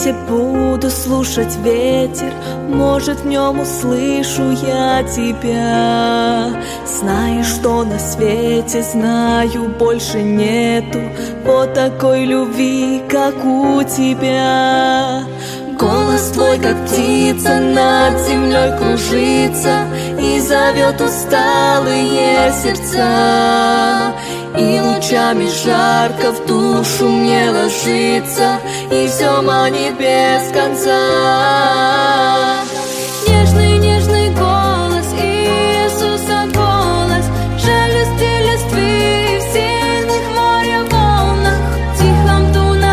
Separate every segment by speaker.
Speaker 1: свете буду слушать ветер, может, в нем услышу я тебя. Знаю, что на свете, знаю, больше нету вот такой любви, как у тебя. Голос твой, как птица, над землей кружится и зовет усталые сердца. И лучами жарко в душу мне ложится, и все манит без конца. Нежный, нежный голос Иисуса, голос шелести листвы в сильных моря волнах, тихом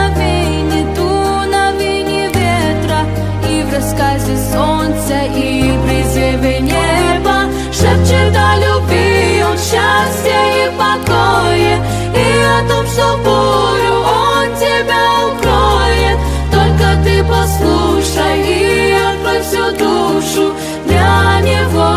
Speaker 1: дуновении ветра, и в рассказе солнца, и в призыве неба шепчет о любви, о счастье и покое, и о том, что бурю Он тебя укроет. Только ты послушай и открой всю душу для Него.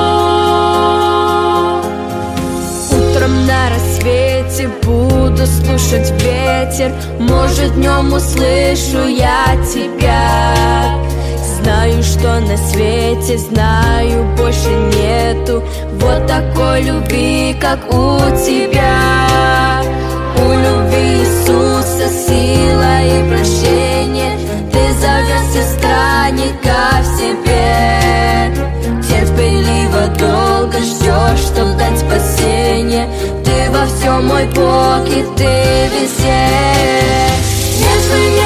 Speaker 1: Утром на рассвете буду слушать ветер, может, днем услышу я тебя. Знаю, что на свете, знаю, больше нету вот такой любви, как у тебя. У любви Иисуса сила и прощение, ты зовешь странника в себе. Терпеливо долго ждешь, чтоб дать спасение, ты во всем мой Бог, и ты везде. Нежный,